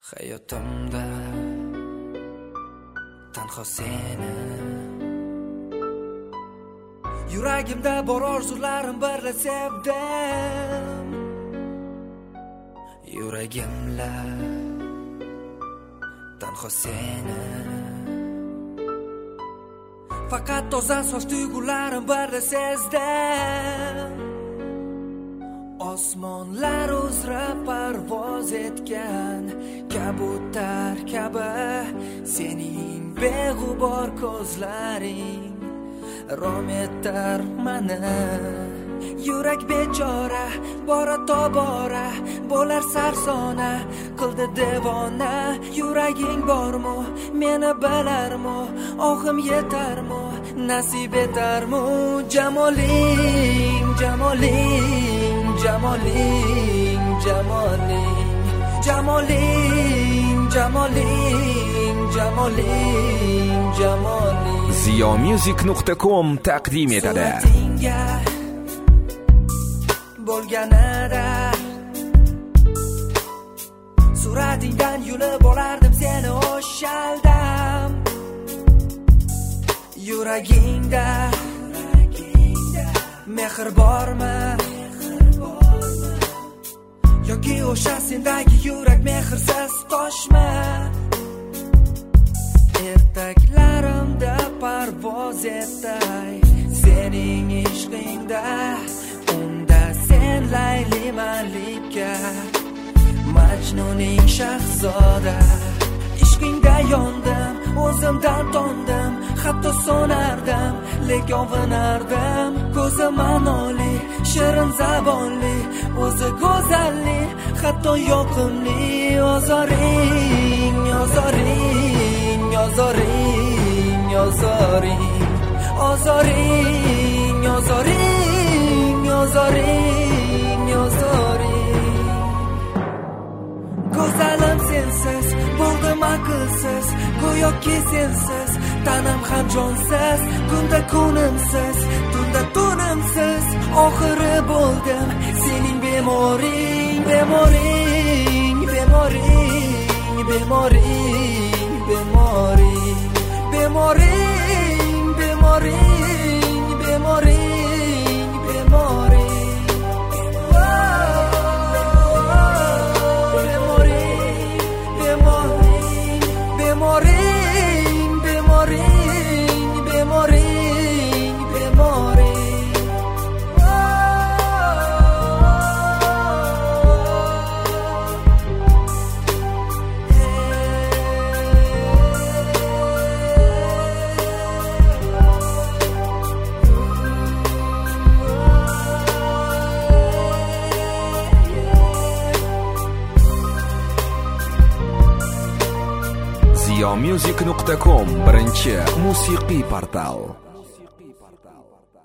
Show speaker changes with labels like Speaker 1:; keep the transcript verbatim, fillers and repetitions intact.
Speaker 1: Hayotimda tanho seni, yuragimda bor orzularim birla sevdim. Yuragimla tanho seni, faqat toza soch tuyg'ularim birla sezdim. Osmonlar uzra parvoz etgan kabutar kabi sening beg'ubor ko'zlaring rom etar mani. Yurak bechora bora tobora bo'lar sarsona qildi devona. Yuraging bormi, meni bilarmi, ohim yetarmi, nasib etarmi? Jamoling, jamoling, jamoling, jamoling, jamoling, jamoling, jamoling, jamoling.
Speaker 2: ziyomusic nuqta com taqdim etadi.
Speaker 1: Bo'lganida suratingdan yulib olardim seni o'shaldam. Yuragingda mehr bormi, yoki o'sha sendagi yurak mehrsiz toshmi? Ertaklarimda parvoz etay sening ishqingda, unda sen Layli malika, Majnuning shahzoda. Ishqingda yondim, o'zimdan tondim, hatto so'nardim, lek ovunardim. Ko'zi ma'noli, shirin zabonli, o'zi go'zalli, hatto yoqimli. Ozoring, ozoring, ozoring, ozoring, ozoring, ozoring, ozoring, ozoring. Go'zalim sensiz, bo'ldim aqlsiz, go'yoki sensiz, tanam ham jonsiz. Kunda kunimsiz, tunda tunimsiz, oxiri bo'ldim sening bemoring, bemoring, bemoring, bemoring, bemoring, bemoring, bemoring, bemoring, bemoring. Bemoring, bemoring, bemoring, bemoring.
Speaker 2: ziyomusic nuqta com birinchi musiqiy portal.